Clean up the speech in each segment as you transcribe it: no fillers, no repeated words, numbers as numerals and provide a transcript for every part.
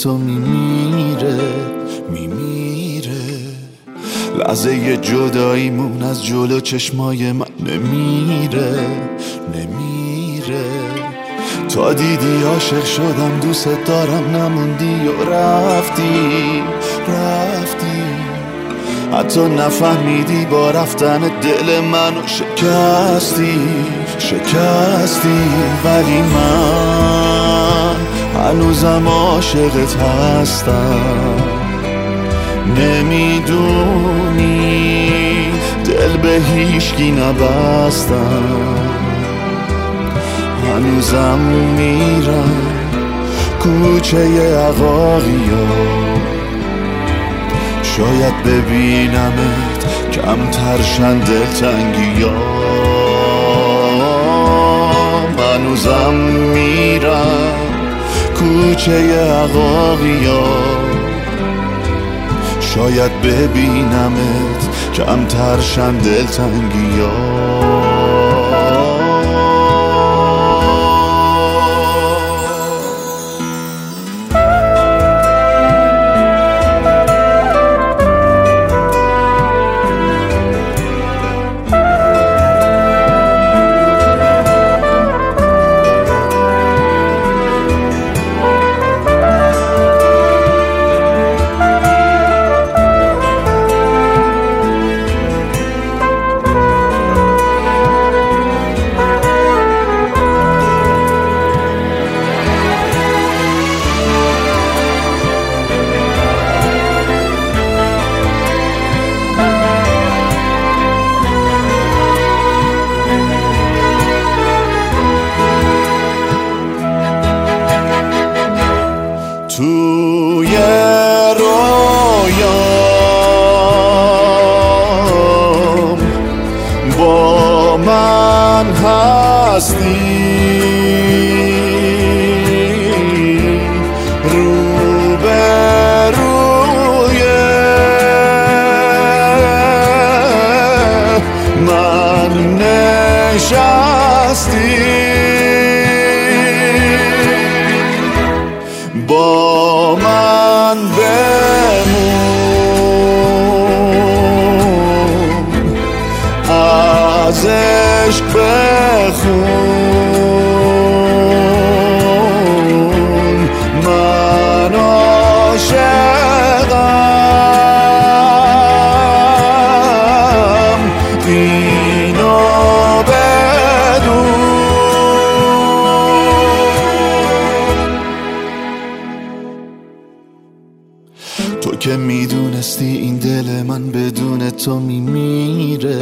تو میمیره لحظه جداییمون از جلو چشمای من نمیره تا دیدی عاشق شدم دوست دارم نموندی و رفتی حتی نفهمیدی با رفتن دل منو شکستی ولی من هنوزم عاشقت هستم نمیدونی دل به هیچکی نبستم هنوزم میرم کوچه عقاقیا شاید ببینمت کمتر شن دلتنگیا هنوزم میرم کوچه عقاقیا شاید ببینمت کمتر شن دلتنگیا توی رویام با من هستی رو به روی من نشستی با من بمون از عشق بخون من عاشقم اینو بدون تو که میدونستی این دل من بدون تو میمیره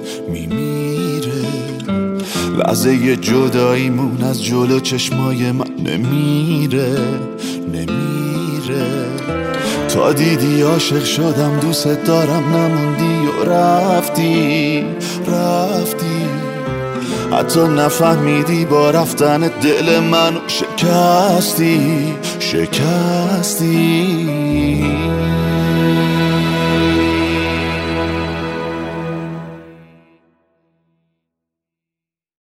لحظه جداییمون از جلو چشمای من نمیره تا دیدی عاشق شدم دوست دارم نموندی و رفتی حتی نفهمیدی با رفتن دل منو شکستی